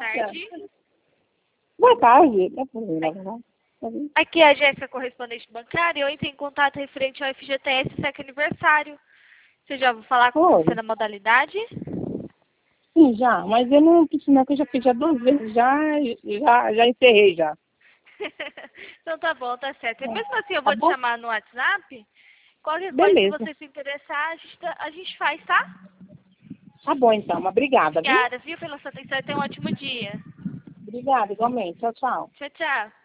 tarde. Boa tarde. Aqui é a Jéssica, correspondente bancária. Eu entrei em contato referente ao FGTS SEC aniversário. Você já ouviu falar com você na modalidade? Sim, já. Mas eu não preciso, não, que eu já fiz já 2 vezes, já encerrei já. Então tá bom, tá certo. E mesmo assim, eu vou te chamar no WhatsApp. Qualquer coisa, Beleza. se você se interessar, a gente faz, tá? Tá bom, então. Obrigada, viu? Obrigada, viu, pela sua atenção e tenha um ótimo dia. Obrigada, igualmente. Tchau, tchau. Tchau, tchau.